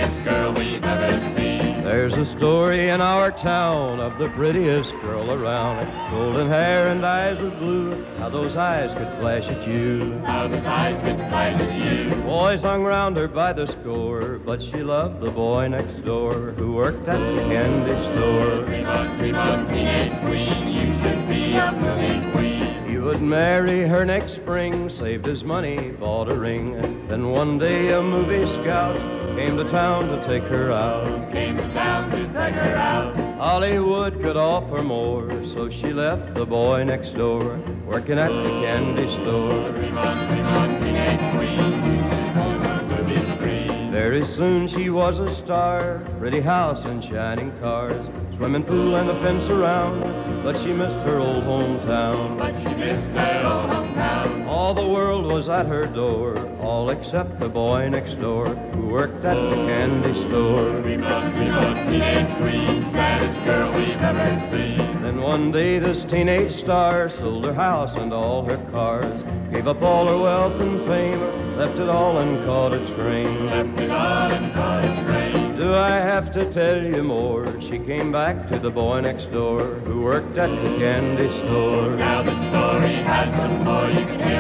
saddest girl we've ever seen. There's a story in our town of the prettiest girl around. Golden hair and eyes of blue, how those eyes could flash at you. How those eyes could flash at you. Boys hung round her by the score, but she loved the boy next door who worked at the candy store. Dream on, teenage queen, you should be a movie queen. He would marry her next spring, saved his money, bought a ring. Then one day a movie scout came to town to take her out. Came to town to take her out. Hollywood could offer more, so she left the boy next door, working at the candy store. Dream on, teenage queen, you should own a movie screen. Very soon she was a star, pretty house and shining cars, swimming pool and a fence around, but she missed her old hometown. But she missed her old hometown. All the world was at her door, all except the boy next door who worked at the candy store. Dream on, teenage queen, saddest girl we've ever seen. Then one day this teenage star sold her house and all her cars, gave up all her wealth and fame, left it all and caught a train. Left it all and caught a train. Do I have to tell you more? She came back to the boy next door who worked at the candy store. Now the story has some more, you can hear